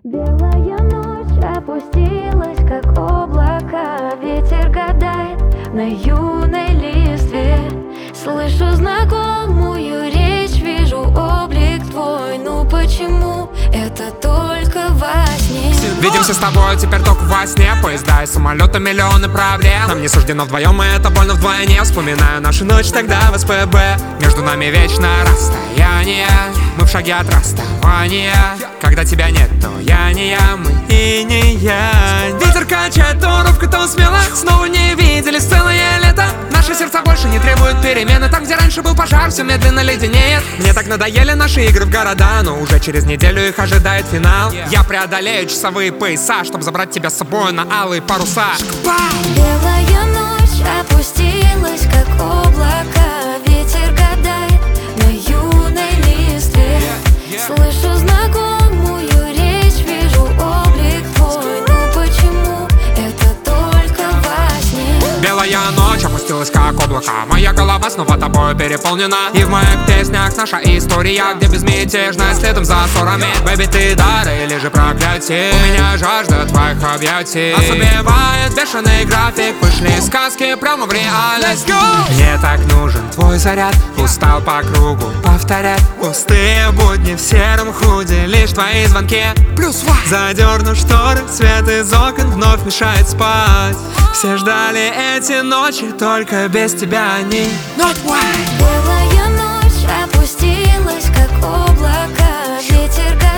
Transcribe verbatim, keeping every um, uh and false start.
Белая ночь опустилась, как облако. Ветер гадает на юной листве. Слышу знакомую речь, вижу облик твой. Ну почему это только во сне? Видимся с тобой теперь только во сне. Поезда и самолеты, миллионы проблем. Нам не суждено вдвоем, и это больно вдвойне. Вспоминаю нашу ночь тогда в СПБ. Между нами вечно расстояние. Мы в шаге от расставания. Когда тебя нет, то я не я, мы и не я. Ветер качает то робко, то смело. Снова не виделись целое лето. Наши сердца больше не требуют перемены. Там, где раньше был пожар, все медленно леденеет. Мне так надоели наши игры в города, но уже через неделю их ожидает финал. Я преодолею часовые пояса, чтобы забрать тебя с собой на алые паруса. Белая ночь опустилась, как облако. Ветер гадает на юной листве. Слышу знакомую речь, вижу облик твой. Ну почему это только во сне? Белая ночь опустилась как облако. Моя голова снова тобой переполнена. И в моих песнях наша история, где безмятежная следом за ссорами. Бэби, ты дар или же проклятие? У меня жажда твоих объятий. Нас убивает бешеный график. Вышли сказки прямо в реальность. Мне так нужен твой заряд. Устал по кругу повторять пустые будни в сером худе. Лишь твои звонки плюс два. Задерну шторы, свет из окон вновь мешает спать. Все ждали эти ночи, только без тебя они. Белая ночь опустилась, как облако. Ветер гадает